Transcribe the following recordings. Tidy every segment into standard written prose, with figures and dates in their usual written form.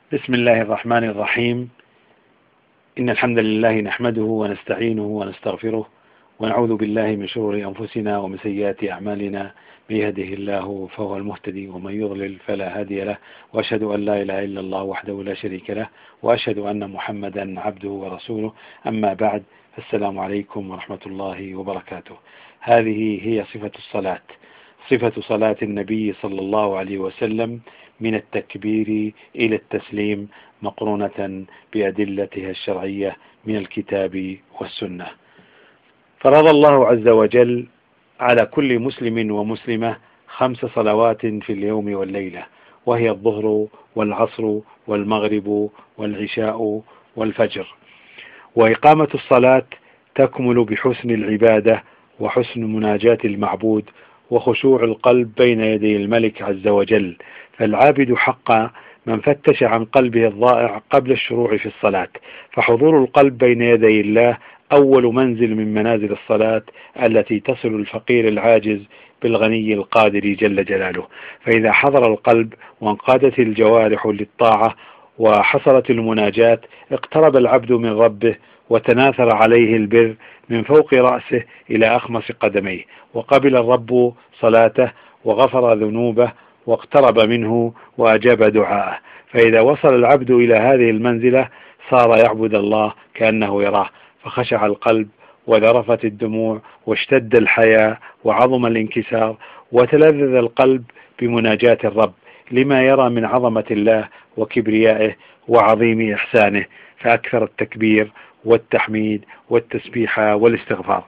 بسم الله الرحمن الرحيم. إن الحمد لله نحمده ونستعينه ونستغفره ونعوذ بالله من شرور أنفسنا ومن سيئات أعمالنا. من يهده الله فهو المهتدي ومن يضلل فلا هادي له، وأشهد أن لا إله إلا الله وحده لا شريك له، وأشهد أن محمدا عبده ورسوله. أما بعد، السلام عليكم ورحمة الله وبركاته. هذه هي صفة الصلاة، صفة صلاة النبي صلى الله عليه وسلم من التكبير إلى التسليم، مقرونة بأدلتها الشرعية من الكتاب والسنة. فرض الله عز وجل على كل مسلم ومسلمة 5 صلوات في اليوم والليلة، وهي الظهر والعصر والمغرب والعشاء والفجر. وإقامة الصلاة تكمل بحسن العبادة وحسن مناجاة المعبود وخشوع القلب بين يدي الملك عز وجل، فالعابد حقا من فتش عن قلبه الضائع قبل الشروع في الصلاة. فحضور القلب بين يدي الله أول منزل من منازل الصلاة التي تصل الفقير العاجز بالغني القادر جل جلاله. فإذا حضر القلب وانقادت الجوارح للطاعة وحصلت المناجاة، اقترب العبد من ربه وتناثر عليه البر من فوق رأسه إلى أخمص قدميه، وقبل الرب صلاته وغفر ذنوبه واقترب منه وأجاب دعاءه. فإذا وصل العبد إلى هذه المنزلة صار يعبد الله كأنه يراه، فخشع القلب وذرفت الدموع واشتد الحياء وعظم الانكسار وتلذذ القلب بمناجاة الرب لما يرى من عظمة الله وكبريائه وعظيم إحسانه، فأكثر التكبير والتحميد والتسبيح والاستغفار.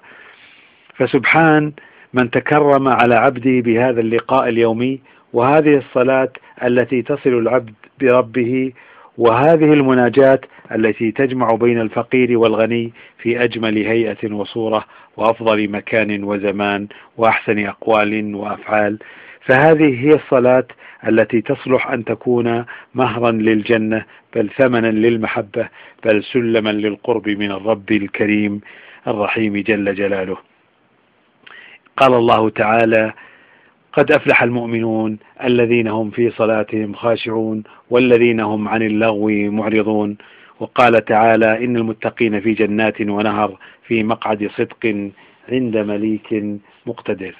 فسبحان من تكرم على عبده بهذا اللقاء اليومي، وهذه الصلاة التي تصل العبد بربه، وهذه المناجاة التي تجمع بين الفقير والغني في أجمل هيئة وصورة وأفضل مكان وزمان وأحسن أقوال وأفعال. فهذه هي الصلاة التي تصلح أن تكون مهرا للجنة، بل ثمنا للمحبة، بل سلما للقرب من الرب الكريم الرحيم جل جلاله. قال الله تعالى: قد أفلح المؤمنون الذين هم في صلاتهم خاشعون والذين هم عن اللغو معرضون. وقال تعالى: إن المتقين في جنات ونهر في مقعد صدق عند مليك مقتدر.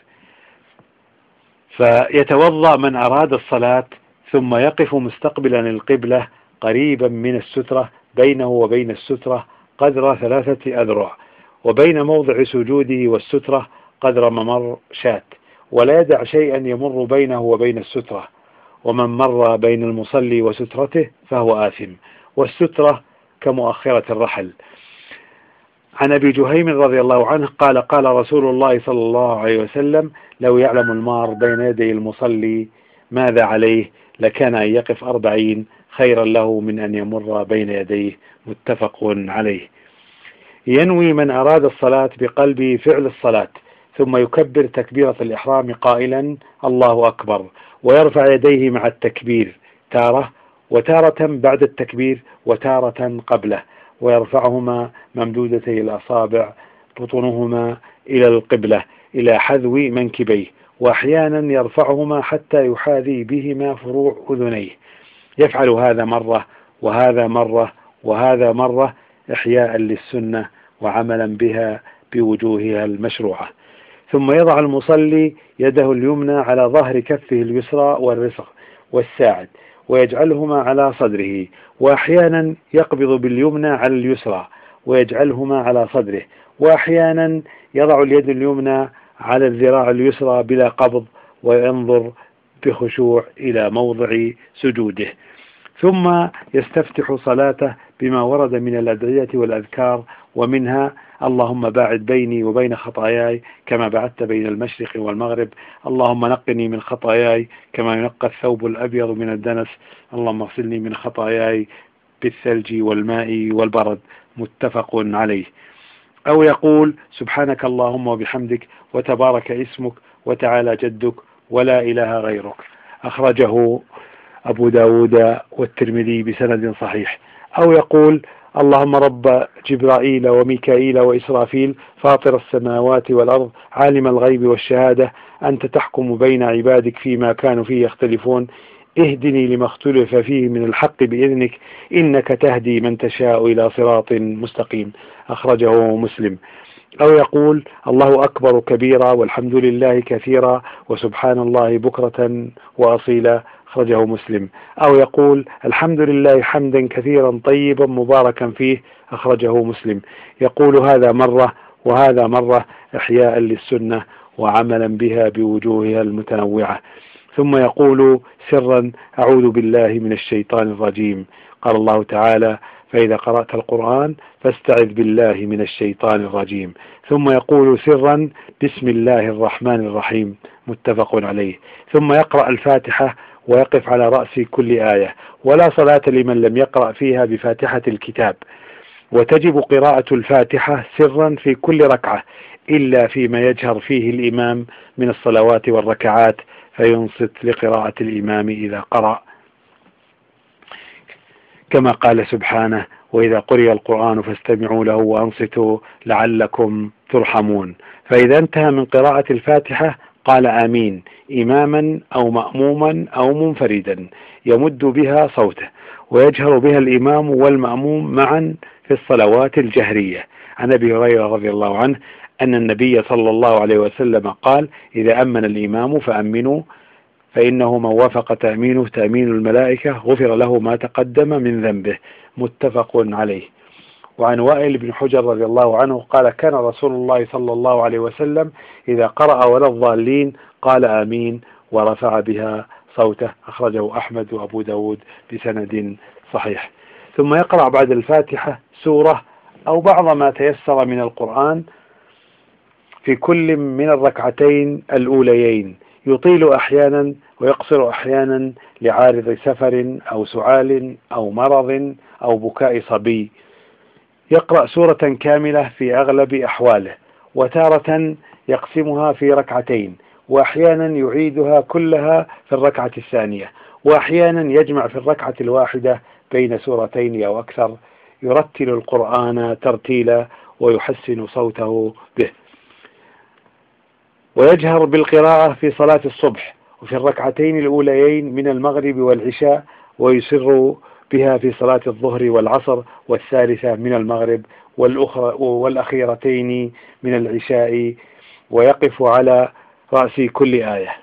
فيتوضأ من أراد الصلاة ثم يقف مستقبلا القبلة قريبا من السترة، بينه وبين السترة قدر 3 أذرع، وبين موضع سجوده والسترة قدر ممر شاة، ولا يدع شيئا يمر بينه وبين السترة. ومن مر بين المصلي وسترته فهو آثم، والسترة كمؤخرة الرحل. عن أبي جهيم رضي الله عنه قال: قال رسول الله صلى الله عليه وسلم: لو يعلم المار بين يدي المصلي ماذا عليه لكان أن يقف 40 خيرا له من أن يمر بين يديه. متفق عليه. ينوي من أراد الصلاة بقلبه فعل الصلاة، ثم يكبر تكبيرة الإحرام قائلا: الله أكبر، ويرفع يديه مع التكبير تارة، وتارة بعد التكبير، وتارة قبله، ويرفعهما ممدودتي الأصابع بطونهما إلى القبلة إلى حذو منكبيه، وأحيانا يرفعهما حتى يحاذي بهما فروع أذنيه. يفعل هذا مرة وهذا مرة وهذا مرة، إحياء للسنة وعملا بها بوجوهها المشروعة. ثم يضع المصلي يده اليمنى على ظهر كفه اليسرى والرسغ والساعد، ويجعلهما على صدره، وأحيانا يقبض باليمنى على اليسرى ويجعلهما على صدره، وأحيانا يضع اليد اليمنى على الذراع اليسرى بلا قبض، وينظر بخشوع إلى موضع سجوده. ثم يستفتح صلاته بما ورد من الأدعية والأذكار، ومنها: اللهم باعد بيني وبين خطاياي كما بعدت بين المشرق والمغرب، اللهم نقني من خطاياي كما ينقى الثوب الأبيض من الدنس، اللهم اغسلني من خطاياي بالثلج والماء والبرد. متفق عليه. أو يقول: سبحانك اللهم وبحمدك وتبارك اسمك وتعالى جدك ولا إله غيرك. أخرجه أبو داود والترمذي بسند صحيح. أو يقول: اللهم رب جبرائيل وميكائيل وإسرافيل فاطر السماوات والأرض عالم الغيب والشهادة، أنت تحكم بين عبادك فيما كانوا فيه يختلفون، اهدني لما اختلف فيه من الحق بإذنك إنك تهدي من تشاء إلى صراط مستقيم. أخرجه مسلم. أو يقول الله أكبر كبيرا والحمد لله كثيرا وسبحان الله بكرة وأصيلا. أخرجه مسلم. أو يقول الحمد لله حمدا كثيرا طيبا مباركا فيه. أخرجه مسلم. يقول هذا مرة وهذا مرة إحياء للسنة وعملا بها بوجوهها المتنوعة. ثم يقول سرا أعوذ بالله من الشيطان الرجيم. قال الله تعالى فإذا قرأت القرآن فاستعذ بالله من الشيطان الرجيم. ثم يقول سرا بسم الله الرحمن الرحيم. متفق عليه. ثم يقرأ الفاتحة ويقف على رأس كل آية. ولا صلاة لمن لم يقرأ فيها بفاتحة الكتاب. وتجب قراءة الفاتحة سرا في كل ركعة إلا فيما يجهر فيه الإمام من الصلوات والركعات فينصت لقراءة الإمام إذا قرأ، كما قال سبحانه وإذا قرئ القرآن فاستمعوا له وأنصتوا لعلكم ترحمون. فإذا انتهى من قراءة الفاتحة قال آمين إماما أو مأموما أو منفردا يمد بها صوته، ويجهر بها الإمام والمأموم معا في الصلوات الجهرية. عن أبي هريرة رضي الله عنه أن النبي صلى الله عليه وسلم قال إذا أمن الإمام فأمنوا فإنه من وافق تأمينه تأمين الملائكة غفر له ما تقدم من ذنبه. متفق عليه. وعن وائل بن حجر رضي الله عنه قال كان رسول الله صلى الله عليه وسلم إذا قرأ ولا الضالين قال آمين ورفع بها صوته. أخرجه أحمد وأبو داود بسند صحيح. ثم يقرأ بعد الفاتحة سورة أو بعض ما تيسر من القرآن في كل من الركعتين الأوليين، يطيل أحيانا ويقصر أحيانا لعارض سفر أو سعال أو مرض أو بكاء صبي. يقرأ سورة كاملة في أغلب أحواله، وتارة يقسمها في ركعتين، وأحيانا يعيدها كلها في الركعة الثانية، وأحيانا يجمع في الركعة الواحدة بين سورتين أو أكثر. يرتل القرآن ترتيلا ويحسن صوته به. ويجهر بالقراءة في صلاة الصبح وفي الركعتين الأوليين من المغرب والعشاء، ويسر بها في صلاة الظهر والعصر والثالثة من المغرب والأخيرتين من العشاء، ويقف على رأس كل آية.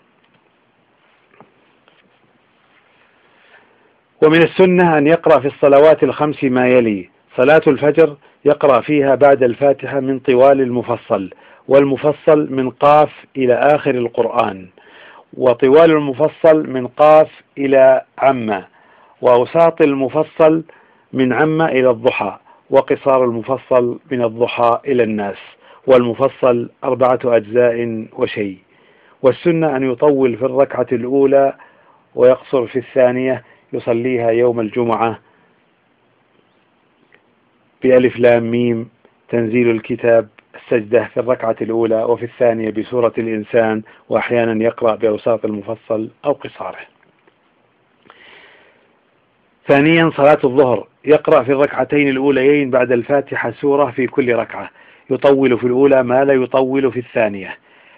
ومن السنة أن يقرأ في الصلوات الخمس ما يلي: صلاة الفجر يقرأ فيها بعد الفاتحة من طوال المفصل، والمفصل من قاف إلى آخر القرآن، وطوال المفصل من قاف إلى عمة، وأوساط المفصل من عمة إلى الضحى، وقصار المفصل من الضحى إلى الناس، والمفصل 4 أجزاء وشيء. والسنة أن يطول في الركعة الأولى ويقصر في الثانية، يصليها يوم الجمعة بألف لام ميم تنزيل الكتاب السجدة في الركعة الأولى، وفي الثانية بسورة الإنسان، وأحيانا يقرأ بأوساط المفصل أو قصاره. ثانيا صلاة الظهر يقرأ في الركعتين الأوليين بعد الفاتحة سورة في كل ركعة، يطول في الأولى ما لا يطول في الثانية.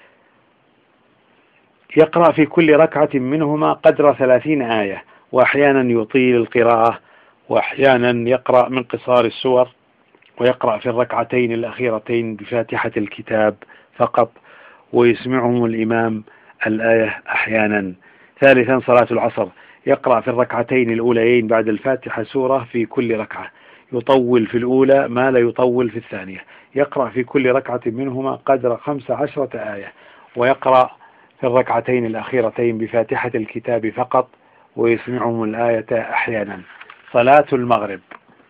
يقرأ في كل ركعة منهما قدر 30 آية، وأحيانا يطيل القراءة، وأحيانا يقرأ من قصار السور، ويقرأ في الركعتين الأخيرتين بفاتحة الكتاب فقط، ويسمعهم الإمام الآية أحيانا. ثالثا صلاة العصر يقرأ في الركعتين الأوليين بعد الفاتحة سورة في كل ركعة، يطول في الأولى ما لا يطول في الثانية. يقرأ في كل ركعة منهما قدر 15 آية، ويقرأ في الركعتين الأخيرتين بفاتحة الكتاب فقط، ويسمعهم الآية أحيانا. صلاة المغرب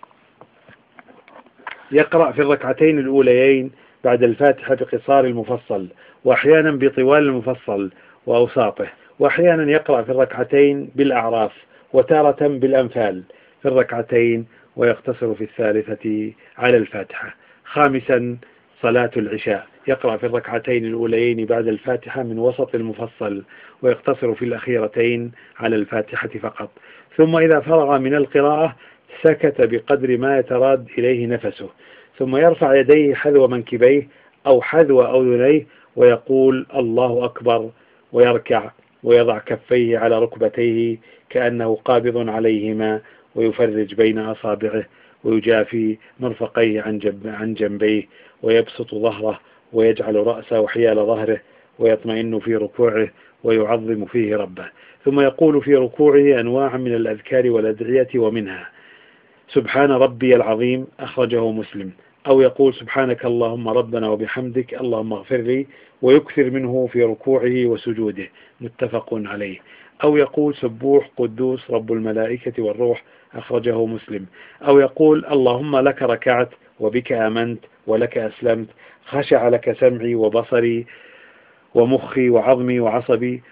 يقرأ في الركعتين الأوليين بعد الفاتحة بقصار المفصل، وأحيانا بطوال المفصل وأوساطه، وأحيانا يقرأ في الركعتين بالأعراف، وتارة بالأنفال في الركعتين، ويقتصر في الثالثة على الفاتحة. خامسا صلاة العشاء يقرأ في الركعتين الأوليين بعد الفاتحة من وسط المفصل، ويقتصر في الأخيرتين على الفاتحة فقط. ثم إذا فرغ من القراءة سكت بقدر ما يتراد إليه نفسه، ثم يرفع يديه حذو منكبيه أو حذو أذنيه ويقول الله أكبر، ويركع ويضع كفيه على ركبتيه كأنه قابض عليهما، ويفرج بين أصابعه، ويجافي مرفقيه عن جنبيه، ويبسط ظهره، ويجعل رأسه حيال ظهره، ويطمئن في ركوعه، ويعظم فيه ربه. ثم يقول في ركوعه أنواع من الأذكار والأدعية، ومنها سبحان ربي العظيم، أخرجه مسلم. أو يقول سبحانك اللهم ربنا وبحمدك اللهم اغفر لي، ويكثر منه في ركوعه وسجوده، متفق عليه. أو يقول سبوح قدوس رب الملائكة والروح، أخرجه مسلم. أو يقول اللهم لك ركعت وبك آمنت ولك أسلمت، خشع لك سمعي وبصري ومخي وعظمي وعصبي،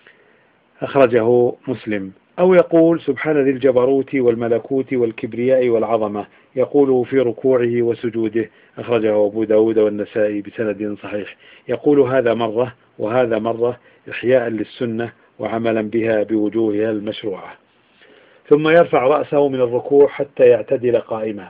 أخرجه مسلم. أو يقول سبحان ذي الجبروت والملكوت والكبرياء والعظمة، يقوله في ركوعه وسجوده، أخرجه أبو داود والنسائي بسند صحيح. يقول هذا مرة وهذا مرة، إحياء للسنة وعملا بها بوجوهها المشروعة. ثم يرفع رأسه من الركوع حتى يعتدل قائما،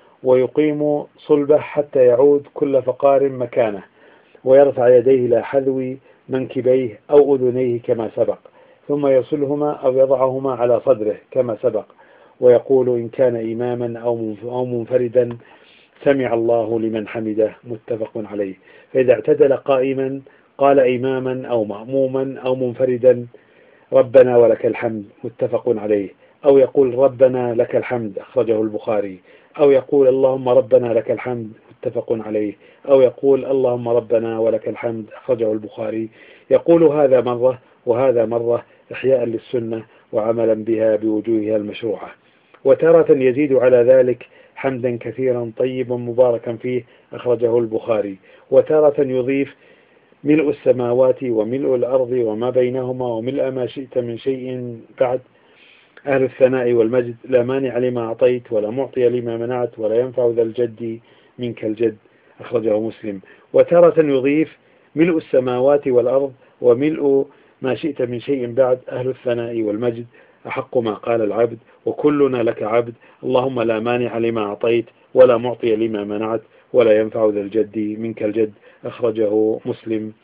ويقيم صلبه حتى يعود كل فقار مكانه، ويرفع يديه إلى حذو منكبيه أو أذنيه كما سبق، ثم يصلهما أو يضعهما على صدره كما سبق، ويقول إن كان إماما أو منفردا سمع الله لمن حمده، متفق عليه. فإذا اعتدل قائما قال إماما أو مأموما أو منفردا ربنا ولك الحمد، متفق عليه. أو يقول ربنا لك الحمد، أخرجه البخاري. أو يقول اللهم ربنا لك الحمد، متفق عليه. أو يقول اللهم ربنا ولك الحمد، أخرجه البخاري. يقول هذا مرة وهذا مرة، إحياء للسنة وعملا بها بوجوهها المشروعة. وتارة يزيد على ذلك حمدا كثيرا طيبا مباركا فيه، أخرجه البخاري. وتارة يضيف ملء السماوات وملء الأرض وما بينهما وملء ما شئت من شيء بعد، أهل الثناء والمجد، لا مانع لما أعطيت ولا معطي لما منعت ولا ينفع ذا الجد منك الجد، أخرجه مسلم. وتارة يضيف ملء السماوات والأرض وملء ما شئت من شيء بعد، أهل الثناء والمجد، أحق ما قال العبد وكلنا لك عبد، اللهم لا مانع لما أعطيت ولا معطي لما منعت ولا ينفع ذا الجد منك الجد، أخرجه مسلم.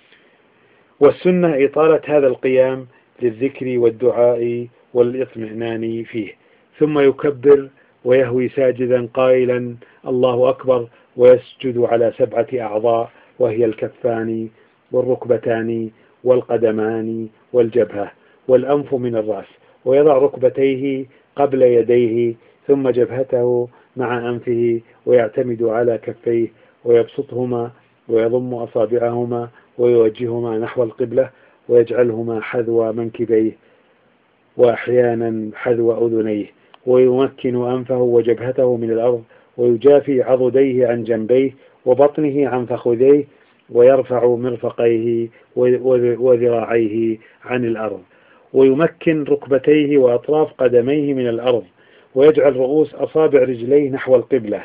والسنة إطالة هذا القيام للذكر والدعاء والاطمئنان فيه، ثم يكبر ويهوي ساجدا قائلا الله أكبر، ويسجد على 7 أعضاء، وهي الكفان والركبتان والقدمان والجبهة والأنف من الرأس، ويضع ركبتيه قبل يديه ثم جبهته مع أنفه، ويعتمد على كفيه ويبسطهما ويضم أصابعهما ويوجههما نحو القبلة، ويجعلهما حذو منكبيه وأحيانا حذو أذنيه، ويمكن أنفه وجبهته من الأرض، ويجافي عضديه عن جنبيه وبطنه عن فخذيه، ويرفع مرفقيه وذراعيه عن الأرض، ويمكن ركبتيه وأطراف قدميه من الأرض، ويجعل رؤوس أصابع رجليه نحو القبلة،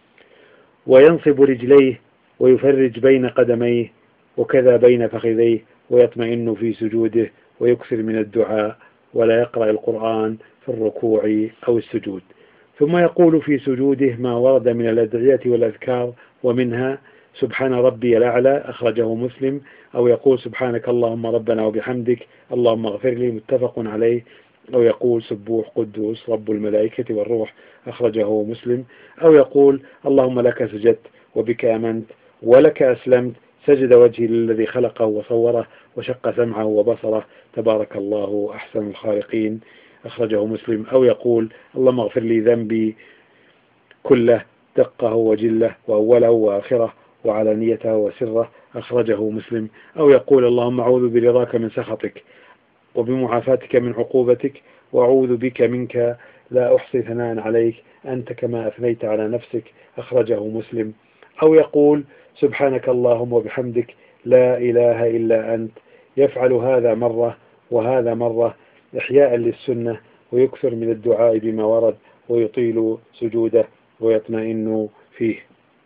وينصب رجليه ويفرج بين قدميه وكذا بين فخذيه، ويطمئن في سجوده، ويكثر من الدعاء، ولا يقرأ القرآن في الركوع أو السجود. ثم يقول في سجوده ما ورد من الأدعية والأذكار، ومنها سبحان ربي الأعلى، أخرجه مسلم. أو يقول سبحانك اللهم ربنا وبحمدك اللهم اغفر لي، متفق عليه. أو يقول سبوح قدوس رب الملائكة والروح، أخرجه مسلم. أو يقول اللهم لك سجدت وبك آمنت ولك أسلمت، سجد وجهي للذي خلقه وصوره وشق سمعه وبصره، تبارك الله أحسن الخالقين، أخرجه مسلم. أو يقول اللهم اغفر لي ذنبي كله، دقه وجله وأوله وآخره وعلانيته وسره، أخرجه مسلم. أو يقول اللهم أعوذ برضاك من سخطك وبمعافاتك من عقوبتك، وأعوذ بك منك لا أحصي ثناء عليك أنت كما أثنيت على نفسك، أخرجه مسلم. أو يقول سبحانك اللهم وبحمدك لا إله إلا أنت، يفعل هذا مرة وهذا مرة، إحياء للسنة، ويكثر من الدعاء بما ورد، ويطيل سجوده ويطمئن فيه.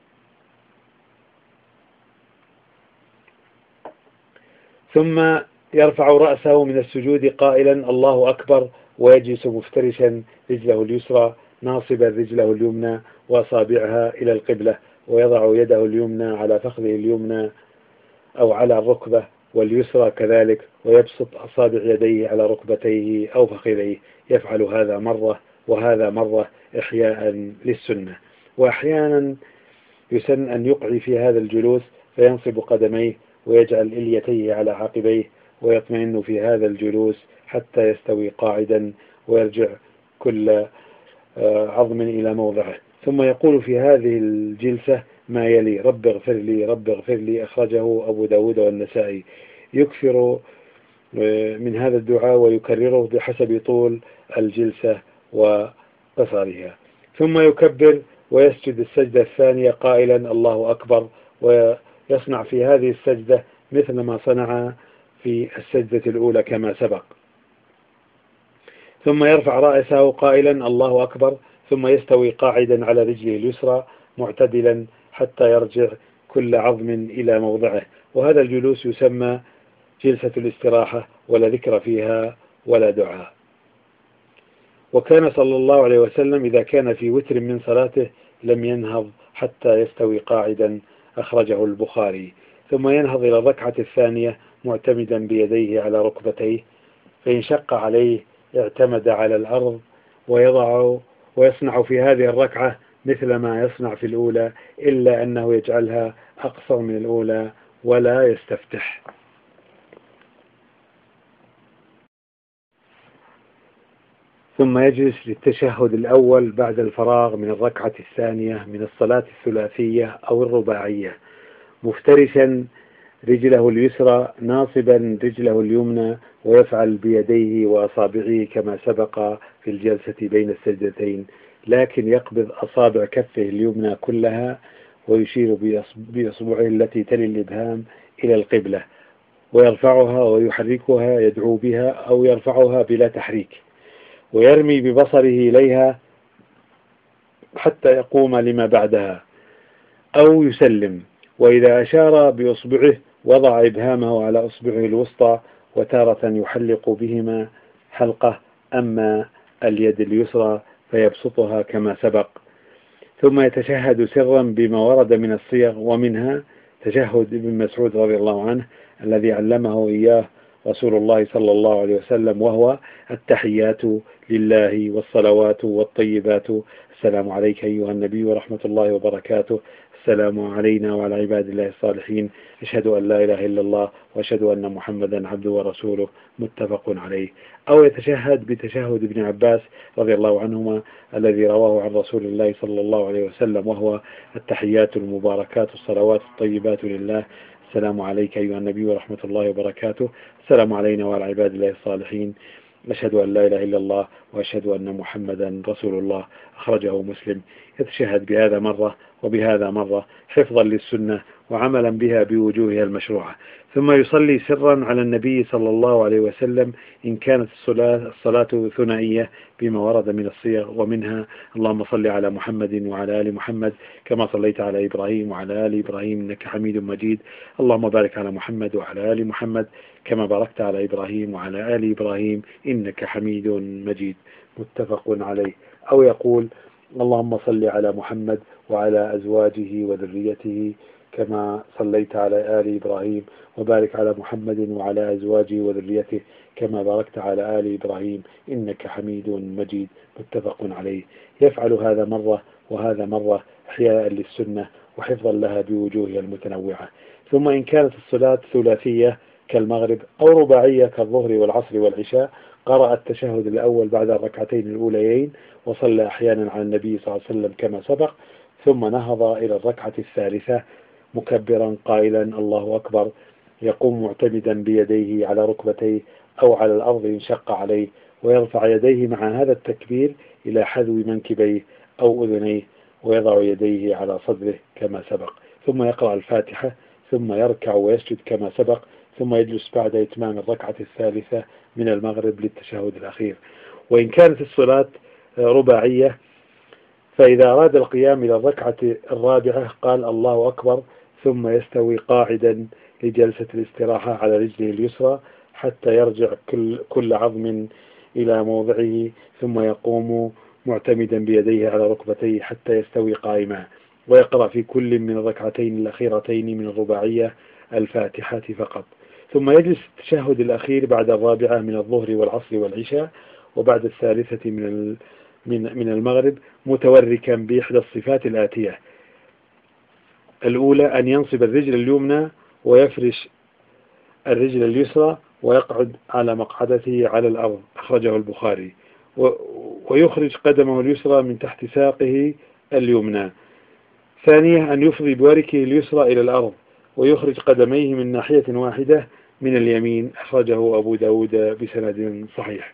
ثم يرفع رأسه من السجود قائلا الله أكبر، ويجلس مفترشا رجله اليسرى ناصبا رجله اليمنى وأصابعها إلى القبلة، ويضع يده اليمنى على فخذه اليمنى أو على الركبة، واليسرى كذلك، ويبسط أصابع يديه على ركبتيه أو فخذيه. يفعل هذا مرة وهذا مرة إحياء للسنة. وأحيانا يسن أن يقعي في هذا الجلوس فينصب قدميه ويجعل إليتيه على عقبيه ويطمئن في هذا الجلوس حتى يستوي قاعدا ويرجع كل عظم إلى موضعه. ثم يقول في هذه الجلسة ما يلي: رب اغفر لي رب اغفر لي. أخرجه أبو داود والنسائي. يكثر من هذا الدعاء ويكرره بحسب طول الجلسة وقصرها. ثم يكبر ويسجد السجدة الثانية قائلا الله أكبر، ويصنع في هذه السجدة مثل ما صنع في السجدة الأولى كما سبق. ثم يرفع رأسه قائلا الله أكبر، ثم يستوي قاعدا على رجله اليسرى معتدلا حتى يرجع كل عظم إلى موضعه. وهذا الجلوس يسمى جلسة الاستراحة، ولا ذكر فيها ولا دعاء. وكان صلى الله عليه وسلم إذا كان في وتر من صلاته لم ينهض حتى يستوي قاعدا. أخرجه البخاري. ثم ينهض إلى الركعة الثانية معتمدا بيديه على ركبتيه، فإن شق عليه اعتمد على الأرض ويصنع في هذه الركعة مثل ما يصنع في الأولى، إلا أنه يجعلها أقصر من الأولى ولا يستفتح. ثم يجلس للتشهد الأول بعد الفراغ من الركعة الثانية من الصلاة الثلاثية أو الرباعية، مفترشا رجله اليسرى ناصبا رجله اليمنى، ويفعل بيديه وأصابعه كما سبق في الجلسة بين السجدتين، لكن يقبض أصابع كفه اليمنى كلها ويشير بأصبعه التي تلي الإبهام إلى القبلة، ويرفعها ويحركها يدعو بها أو يرفعها بلا تحريك، ويرمي ببصره إليها حتى يقوم لما بعدها أو يسلم. وإذا أشار بأصبعه وضع إبهامه على أصبعه الوسطى، وتارة يحلق بهما حلقة. أما اليد اليسرى فيبسطها كما سبق. ثم يتشهد سرا بما ورد من الصيغ، ومنها تشهد ابن مسعود رضي الله عنه الذي علمه إياه رسول الله صلى الله عليه وسلم، وهو التحيات لله والصلوات والطيبات: السلام عليك أيها النبي ورحمة الله وبركاته، السلام علينا وعلى عباد الله الصالحين، أشهد أن لا إله إلا الله وأشهد أن محمدا عبده ورسوله، متفق عليه. أو يتشهد بتشهد ابن عباس رضي الله عنهما الذي رواه عن رسول الله صلى الله عليه وسلم، وهو التحيات المباركات الصلوات الطيبات لله: السلام عليك أيها النبي ورحمة الله وبركاته، السلام علينا وعلى عباد الله الصالحين، أشهد أن لا إله إلا الله وأشهد أن محمدا رسول الله. أخرجه مسلم. يتشهد بهذا مرة وبهذا مرة حفظا للسنة وعملا بها بوجوهها المشروعة. ثم يصلي سرا على النبي صلى الله عليه وسلم إن كانت الصلاة ثنائية بما ورد من الصيغ، ومنها: اللهم صل على محمد وعلى آل محمد كما صليت على إبراهيم وعلى آل إبراهيم إنك حميد مجيد، اللهم بارك على محمد وعلى آل محمد كما باركت على إبراهيم وعلى آل إبراهيم إنك حميد مجيد، متفق عليه. أو يقول: اللهم صل على محمد وعلى أزواجه وذريته كما صليت على آل إبراهيم، وبارك على محمد وعلى أزواجه وذريته كما باركت على آل إبراهيم إنك حميد مجيد، متفق عليه. يفعل هذا مرة وهذا مرة إحياء للسنة وحفظا لها بوجوهها المتنوعة. ثم إن كانت الصلاة ثلاثية كالمغرب أو رباعية كالظهر والعصر والعشاء، قرأ التشهد الأول بعد الركعتين الأوليين، وصلى أحيانا على النبي صلى الله عليه وسلم كما سبق، ثم نهض إلى الركعة الثالثة مكبرا قائلا الله أكبر، يقوم معتمدا بيديه على ركبتيه أو على الأرض إن شق عليه، ويرفع يديه مع هذا التكبير إلى حذو منكبيه أو أذنيه، ويضع يديه على صدره كما سبق، ثم يقرأ الفاتحة، ثم يركع ويسجد كما سبق، ثم يجلس بعد إتمام الركعة الثالثة من المغرب للتشهد الأخير. وإن كانت الصلاة رباعية فإذا أراد القيام إلى الركعة الرابعة قال الله أكبر، ثم يستوي قاعدا لجلسة الاستراحة على رجله اليسرى حتى يرجع كل عظم إلى موضعه، ثم يقوم معتمدا بيديه على ركبتيه حتى يستوي قائما، ويقرأ في كل من الركعتين الأخيرتين من الرباعية الفاتحة فقط، ثم يجلس التشهد الأخير بعد الرابعة من الظهر والعصر والعشاء وبعد الثالثة من المغرب، متوركا بإحدى الصفات الآتية: الأولى أن ينصب الرجل اليمنى ويفرش الرجل اليسرى ويقعد على مقعدته على الأرض، أخرجه البخاري، ويخرج قدمه اليسرى من تحت ساقه اليمنى. ثانية أن يفضي بوركه اليسرى إلى الأرض ويخرج قدميه من ناحية واحدة من اليمين، أخرجه أبو داود بسند صحيح.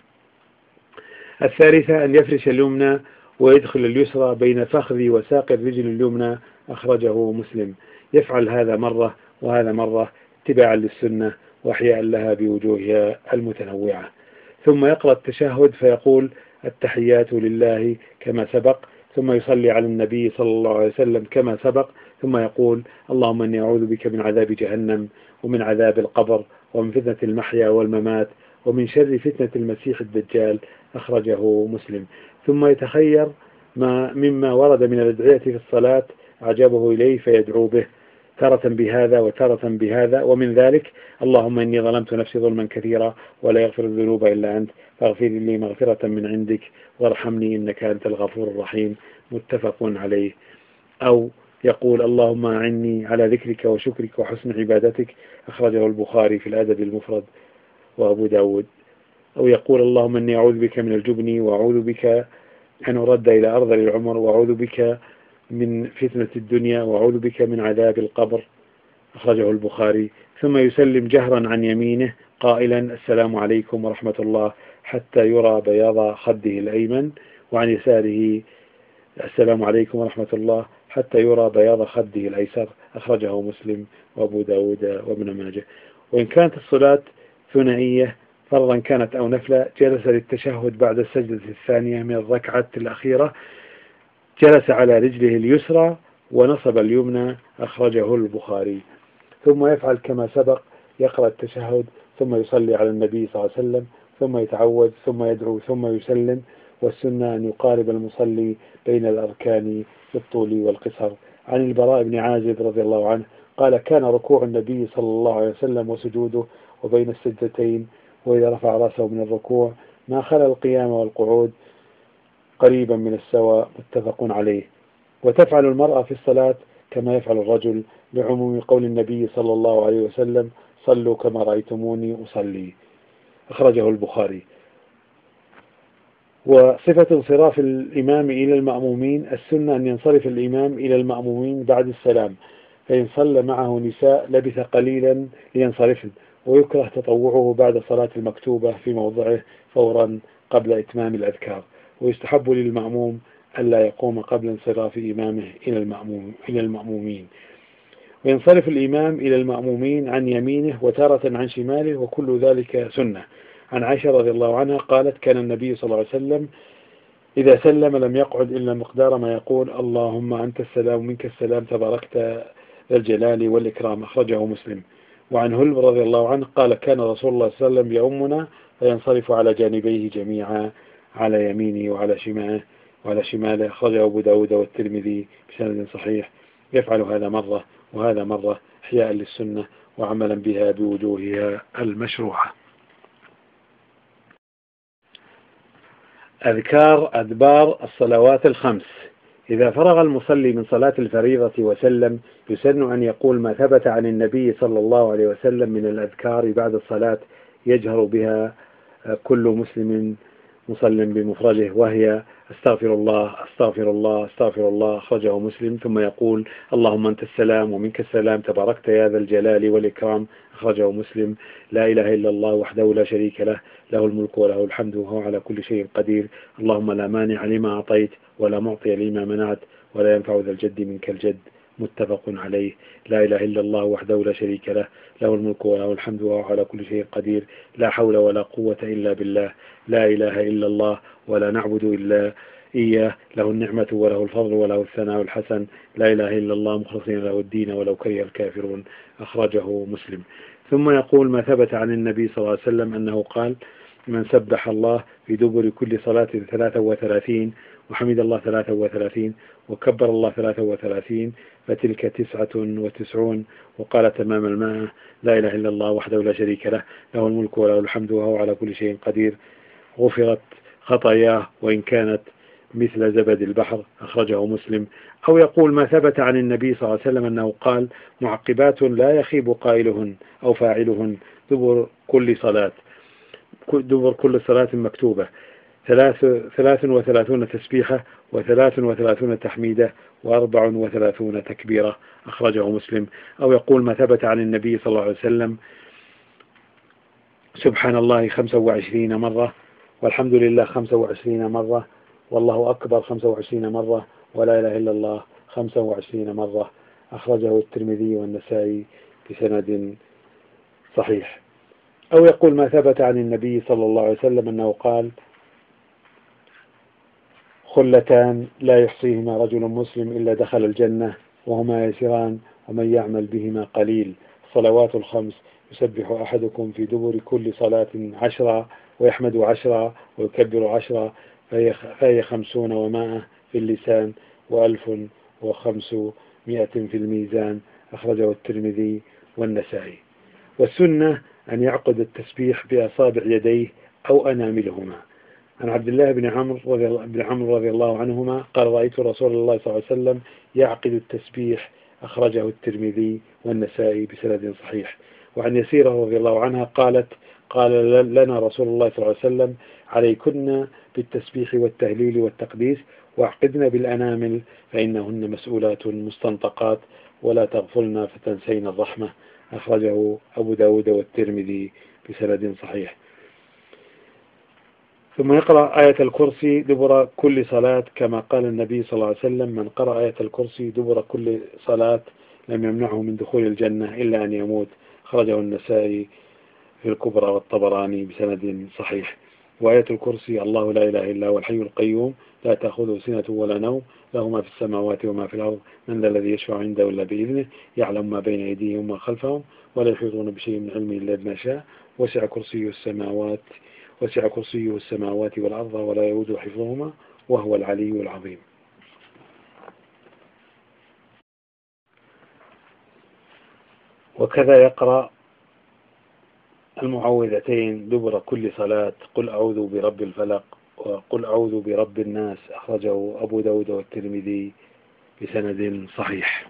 الثالثة أن يفرش اليمنى ويدخل اليسرى بين فخذ وساق الرجل اليمنى، أخرجه مسلم. يفعل هذا مرة وهذا مرة اتباعا للسنة وإحياء لها بوجوهها المتنوعة. ثم يقرأ التشهد فيقول: التحيات لله كما سبق، ثم يصلي على النبي صلى الله عليه وسلم كما سبق، ثم يقول: اللهم إني أعوذ بك من عذاب جهنم ومن عذاب القبر ومن فتنة المحيا والممات ومن شر فتنة المسيح الدجال، أخرجه مسلم. ثم يتخير مما ورد من الأدعية في الصلاة أعجبه إليه فيدعو به، تارة بهذا وتارة بهذا، ومن ذلك: اللهم إني ظلمت نفسي ظلما كثيرا ولا يغفر الذنوب إلا أنت فاغفر لي مغفرة من عندك وارحمني إنك أنت الغفور الرحيم، متفق عليه. أو يقول: اللهم أعني على ذكرك وشكرك وحسن عبادتك، أخرجه البخاري في الأدب المفرد وأبو داود. أو يقول: اللهم إني أعوذ بك من الجبن وأعوذ بك أن أرد إلى أرذل العمر وأعوذ بك من فتنة الدنيا وأعوذ بك من عذاب القبر، أخرجه البخاري. ثم يسلم جهرا عن يمينه قائلا: السلام عليكم ورحمة الله، حتى يرى بياض خده الأيمن، وعن يساره: السلام عليكم ورحمة الله، حتى يرى بياض خده الأيسر، أخرجه مسلم وأبو داود وابن ماجه. وإن كانت الصلاة ثنائية فرضا كانت أو نفلا، جلس للتشهد بعد السجدة الثانية من الركعة الأخيرة، جلس على رجله اليسرى ونصب اليمنى، أخرجه البخاري. ثم يفعل كما سبق: يقرأ التشهد ثم يصلي على النبي صلى الله عليه وسلم ثم يتعوذ ثم يدعو ثم يسلم. والسنة أن يقارب المصلي بين الأركان في الطول والقصر. عن البراء بن عازب رضي الله عنه قال: كان ركوع النبي صلى الله عليه وسلم وسجوده وبين السجدتين وإذا رفع رأسه من الركوع ما خلا القيام والقعود قريبا من السواء، متفق عليه. وتفعل المرأة في الصلاة كما يفعل الرجل، بعموم قول النبي صلى الله عليه وسلم: صلوا كما رأيتموني أصلي، أخرجه البخاري. وصفة انصراف الإمام إلى المأمومين: السنة أن ينصرف الإمام إلى المأمومين بعد السلام، فإن صلى معه نساء لبث قليلا لينصرفن، ويكره تطوعه بعد صلاة المكتوبة في موضعه فورا قبل إتمام الأذكار، ويستحب للمأموم ألا يقوم قبل انصراف إمامه إلى المأمومين. وينصرف الإمام إلى المأمومين عن يمينه وتارة عن شماله، وكل ذلك سنة. عن عائشة رضي الله عنها قالت: كان النبي صلى الله عليه وسلم إذا سلم لم يقعد إلا مقدار ما يقول: اللهم أنت السلام منك السلام تباركت ذا الجلال والإكرام، أخرجه مسلم. وعن هلب رضي الله عنه قال: كان رسول الله صلى الله عليه وسلم يؤمنا فينصرف على جانبيه جميعا، على يمينه وعلى شماله، أخرجه أبو داود والترمذي بسند صحيح. يفعل هذا مرة وهذا مرة، إحياء للسنة وعملا بها بوجوهها المشروعة. أذكار أدبار الصلوات الخمس. إذا فرغ المصلي من صلاة الفريضة وسلم، يسن أن يقول ما ثبت عن النبي صلى الله عليه وسلم من الأذكار بعد الصلاة يجهر بها كل مسلم مصل بمفرده، وهي: استغفر الله استغفر الله استغفر الله، أخرجه مسلم. ثم يقول: اللهم أنت السلام ومنك السلام تباركت يا ذا الجلال والإكرام، أخرجه مسلم. لا إله إلا الله وحده لا شريك له، له الملك وله الحمد وهو على كل شيء قدير، اللهم لا مانع لما أعطيت ولا معطي لما منعت ولا ينفع ذا الجد منك الجد، متفق عليه. لا إله إلا الله وحده لا شريك له، له الملك وله الحمد وهو على كل شيء قدير، لا حول ولا قوة إلا بالله. لا إله إلا الله ولا نعبد إلا إياه، له النعمة وله الفضل وله الثناء الحسن، لا إله إلا الله مخلصين له الدين ولو كره الكافرون، أخرجه مسلم. ثم يقول ما ثبت عن النبي صلى الله عليه وسلم أنه قال: من سبح الله في دبر كل صلاة 33 وحمد الله 33 وكبر الله 33 فتلك 99. وقال تمام الماء لا إله إلا الله وحده لا شريك له له الملك وله الحمد وهو على كل شيء قدير غفرت خطاياه وإن كانت مثل زبد البحر أخرجه مسلم. أو يقول ما ثبت عن النبي صلى الله عليه وسلم أنه قال معقبات لا يخيب قائلهن أو فاعلهن دبر كل صلاة مكتوبة 33 تسبيحة 33 تحميدة 34 تكبيرة أخرجه مسلم. أو يقول ما ثبت عن النبي صلى الله عليه وسلم سبحان الله 25 مرة والحمد لله 25 مرة والله أكبر 25 مرة ولا إله إلا الله 25 مرة أخرجه الترمذي والنسائي بسند صحيح. أو يقول ما ثبت عن النبي صلى الله عليه وسلم أنه قال خلتان لا يحصيهما رجل مسلم إلا دخل الجنة وهما يسيران ومن يعمل بهما قليل الصلوات الخمس يسبح أحدكم في دبر كل صلاة 10 ويحمد 10 ويكبر 10 فهي 50 و100 في اللسان و1500 في الميزان أخرجه الترمذي والنسائي. والسنة أن يعقد التسبيح بأصابع يديه أو أناملهما. عن عبد الله بن عمرو رضي الله عنهما قال رأيت رسول الله صلى الله عليه وسلم يعقد التسبيح أخرجه الترمذي والنسائي بسند صحيح. وعن يسيرة رضي الله عنها قال لنا رسول الله صلى الله عليه وسلم عليكن بالتسبيح والتهليل والتقديس واعقدن بالأنامل فإنهن مسؤولات مستنطقات ولا تغفلن فتنسين الرحمة أخرجه أبو داود والترمذي بسند صحيح. ثم يقرأ آية الكرسي دبر كل صلاة كما قال النبي صلى الله عليه وسلم من قرأ آية الكرسي دبر كل صلاة لم يمنعه من دخول الجنة إلا أن يموت أخرجه النسائي في الكبرى والطبراني بسند صحيح. وآية الكرسي الله لا إله إلا هو الحي القيوم لا تأخذه سنة ولا نوم له ما في السماوات وما في الأرض من ذا الذي يشفع عنده إلا بإذنه يعلم ما بين أيديهم وما خلفهم ولا يحيطون بشيء من علمه إلا بما شاء وسع كرسيه السماوات والأرض ولا يؤوده حفظهما وهو العلي العظيم. وكذا يقرأ المعوذتين دبر كل صلاة قل أعوذ برب الفلق وقل أعوذ برب الناس أخرجه أبو داود والترمذي بسند صحيح.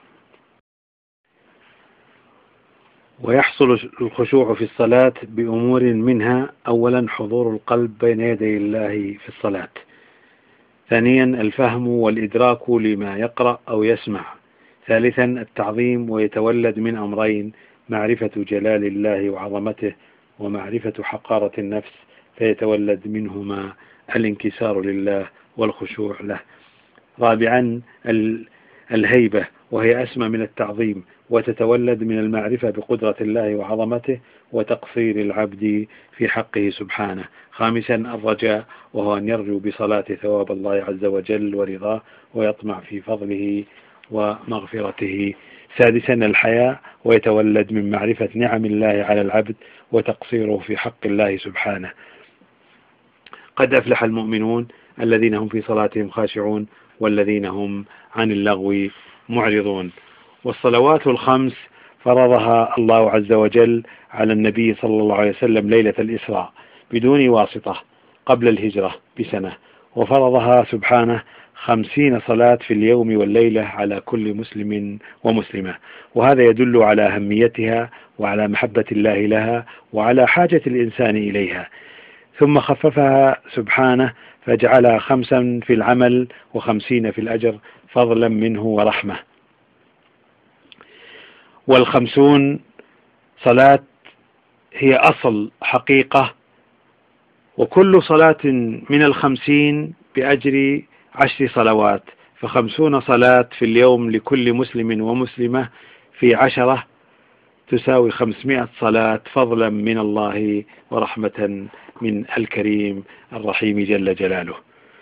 ويحصل الخشوع في الصلاة بأمور منها أولا حضور القلب بين يدي الله في الصلاة ثانيا الفهم والإدراك لما يقرأ أو يسمع ثالثا التعظيم ويتولد من أمرين معرفة جلال الله وعظمته ومعرفة حقارة النفس فيتولد منهما الانكسار لله والخشوع له رابعا الهيبة وهي أسمى من التعظيم وتتولد من المعرفة بقدرة الله وعظمته وتقصير العبد في حقه سبحانه خامسا الرجاء وهو أن يرجو بصلاة ثواب الله عز وجل ورضاه ويطمع في فضله ومغفرته سادسا الحياء ويتولد من معرفة نعم الله على العبد وتقصيره في حق الله سبحانه قد أفلح المؤمنون الذين هم في صلاتهم خاشعون والذين هم عن اللغو معرضون. والصلوات الخمس فرضها الله عز وجل على النبي صلى الله عليه وسلم ليلة الإسراء بدون واسطة قبل الهجرة بسنة وفرضها سبحانه 50 صلاة في اليوم والليلة على كل مسلم ومسلمة وهذا يدل على أهميتها وعلى محبة الله لها وعلى حاجة الإنسان إليها ثم خففها سبحانه فجعلها 5 في العمل و50 في الأجر فضلا منه ورحمة. وال50 صلاة هي أصل حقيقة وكل صلاة من 50 بأجر 10 صلوات ف50 صلاة في اليوم لكل مسلم ومسلمة في 10 تساوي 500 صلاة فضلا من الله ورحمة من الكريم الرحيم جل جلاله.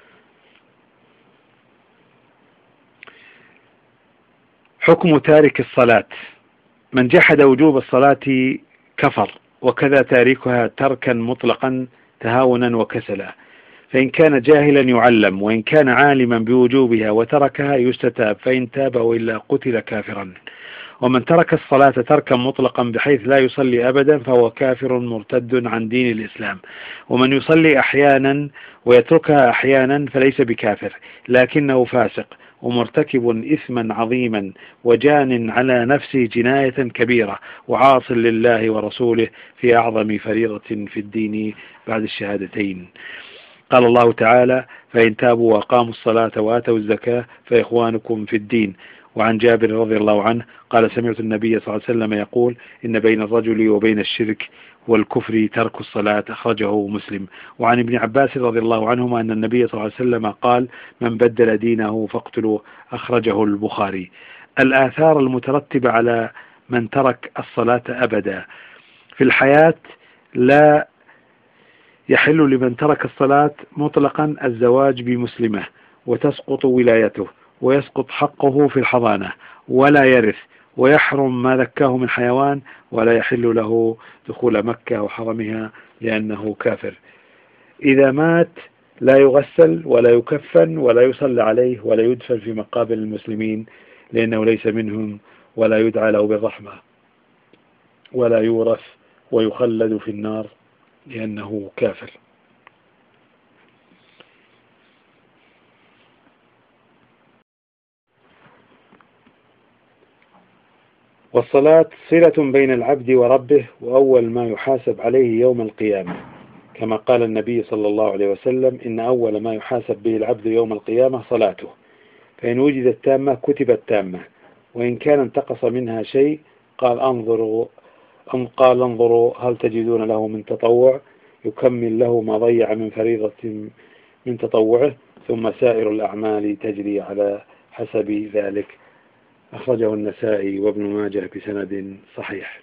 حكم تارك الصلاة من جحد وجوب الصلاة كفر وكذا تاركها تركا مطلقا تهاونا وكسلا فإن كان جاهلا يعلم، وإن كان عالما بوجوبها وتركها يستتاب، فإن تاب وإلا قتل كافرا. ومن ترك الصلاة تركا مطلقا بحيث لا يصلي أبدا فهو كافر مرتد عن دين الإسلام. ومن يصلي أحيانا ويتركها أحيانا فليس بكافر، لكنه فاسق ومرتكب إثما عظيما وجان على نفسه جناية كبيرة وعاص لله ورسوله في أعظم فريضة في الدين بعد الشهادتين. قال الله تعالى: فإن تابوا وأقاموا الصلاة وآتوا الزكاة فإخوانكم في الدين. وعن جابر رضي الله عنه قال: سمعت النبي صلى الله عليه وسلم يقول: إن بين الرجل وبين الشرك والكفر ترك الصلاة. أخرجه مسلم. وعن ابن عباس رضي الله عنهما أن النبي صلى الله عليه وسلم قال: من بدل دينه فاقتلوه. أخرجه البخاري. الآثار المترتبة على من ترك الصلاة أبدا: في الحياة لا يحل لمن ترك الصلاة مطلقا الزواج بمسلمة، وتسقط ولايته، ويسقط حقه في الحضانة، ولا يرث، ويحرم ما ذكاه من حيوان، ولا يحل له دخول مكة وحرمها لأنه كافر. إذا مات لا يغسل ولا يكفن ولا يصلى عليه ولا يدفن في مقابر المسلمين لأنه ليس منهم، ولا يدعى له بالرحمة، ولا يورث، ويخلد في النار لأنه كافر. والصلاة صلة بين العبد وربه، وأول ما يحاسب عليه يوم القيامة، كما قال النبي صلى الله عليه وسلم: إن أول ما يحاسب به العبد يوم القيامة صلاته، فإن وجدت تامة كتبت تامة، وإن كان انتقص منها شيء قال انظروا هل تجدون له من تطوع يكمل له ما ضيع من فريضة من تطوعه، ثم سائر الأعمال تجري على حسب ذلك. أخرجه النسائي وابن ماجه بسند صحيح.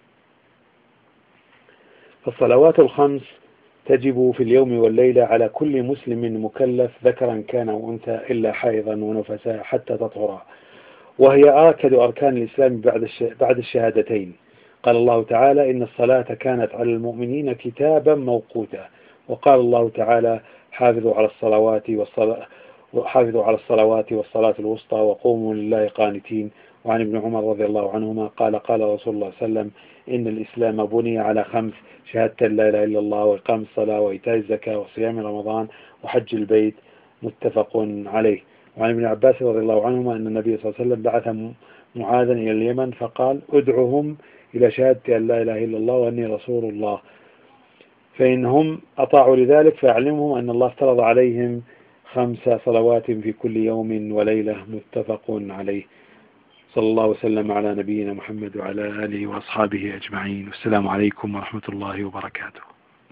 فالصلوات الخمس تجب في اليوم والليلة على كل مسلم مكلف ذكرا كان أو أنثى إلا حائضا ونفساء حتى تطهرا، وهي آكد أركان الإسلام بعد الشهادتين. قال الله تعالى: إن الصلاة كانت على المؤمنين كتابا موقوتا. وقال الله تعالى: حافظوا على الصلوات والصلاة الوسطى وقوموا لله قانتين. وعن ابن عمر رضي الله عنهما قال: قال رسول الله صلى الله عليه وسلم: إن الإسلام بني على 5: شهادة لا إله إلا الله، وإقام الصلاة، وإيتاء الزكاة، وصيام رمضان، وحج البيت. متفق عليه. وعن ابن عباس رضي الله عنهما أن النبي صلى الله عليه وسلم بعث معاذا إلى اليمن فقال: ادعهم إلى شهادة أن لا إله إلا الله وأني رسول الله، فإنهم أطاعوا لذلك فأعلمهم أن الله افترض عليهم 5 صلوات في كل يوم وليلة. متفق عليه. صلى الله وسلم على نبينا محمد وعلى آله وأصحابه أجمعين. والسلام عليكم ورحمة الله وبركاته.